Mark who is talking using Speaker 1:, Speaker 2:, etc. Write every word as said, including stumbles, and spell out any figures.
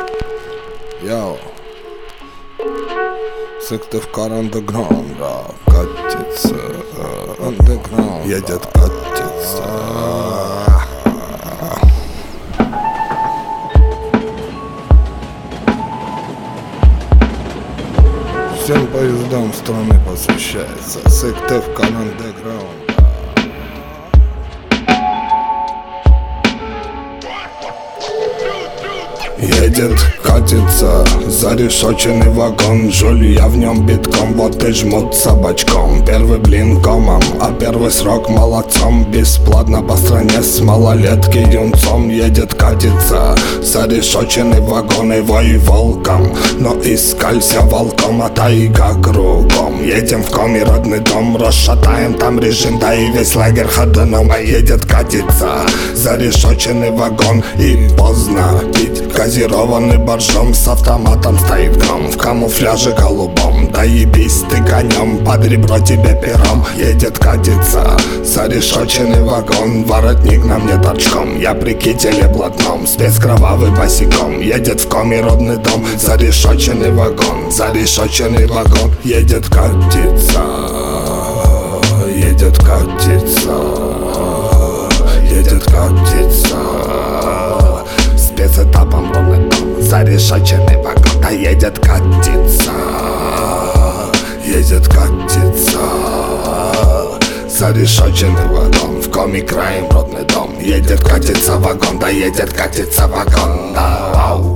Speaker 1: Йоу, Сыктывкар андеграунда катится, андеграунд едет, катится. Всем поездам страны посвящается Сыктывкар андеграунда. Едет, катится, зарешоченный вагон. Жуль, я в нем битком, вот и жмут собачком. Первый блин комом, а первый срок молодцом. Бесплатно по стране с малолетки юнцом. Едет, катится, зарешоченный вагон. И вой волком, но искалься волком, а тайга кругом. Едем в коми родный дом, расшатаем там режим, да и весь лагерь ходуном. А едет, катится, зарешоченный вагон. И поздно пить газированный боржом, с автоматом стоит гном в камуфляже голубом. Да ебись ты конем, под ребро тебе пером. Едет, катится, зарешоченный вагон. Воротник на мне торчком, я при кителе блатном, спец кровавый босиком. Едет в коми родный дом, зарешоченный вагон. Зарешоченный вагон. Едет, катится, едет, катится, едет, катится. Спецэтапом родный дом, зарешоченный вагон. Да едет, катится, едет, катится, зарешоченный вагон. В коми краем родный дом. Едет, катится вагон, да едет, катится вагон. Да, вау.